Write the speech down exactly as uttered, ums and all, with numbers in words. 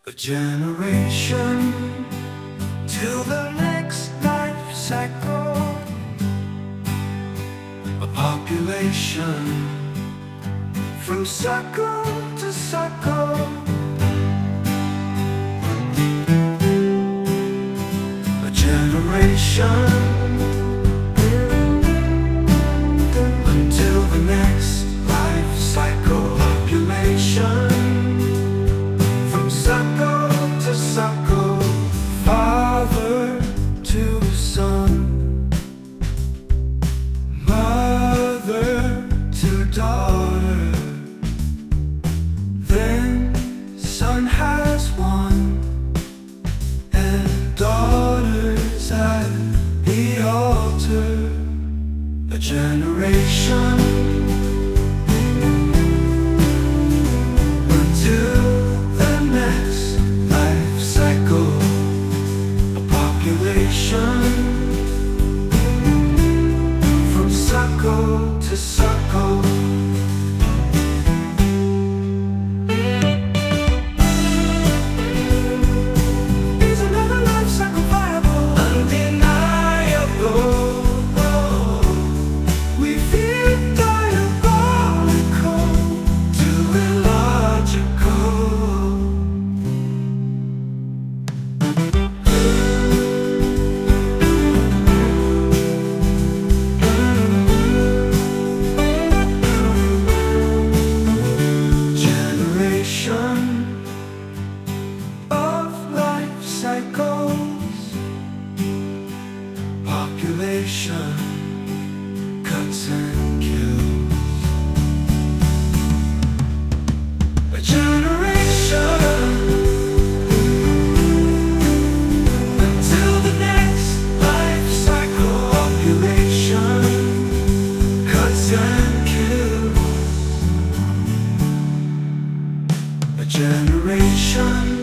A generation till the next life cycle. A population from cycle to cycle. A generation until the next life cycle. Population from cycle to cycle. Father to son, mother to daughter. Then son has one, and daughters at the altar. A generation until the next life cycle. A population from cycle to cycle. Is another life cycle viable? Undeniable. We feel diabolical, too illogical. Generation of life cycles. Population cuts and kills. A generation until the next life cycle. Population cuts and kills. A generation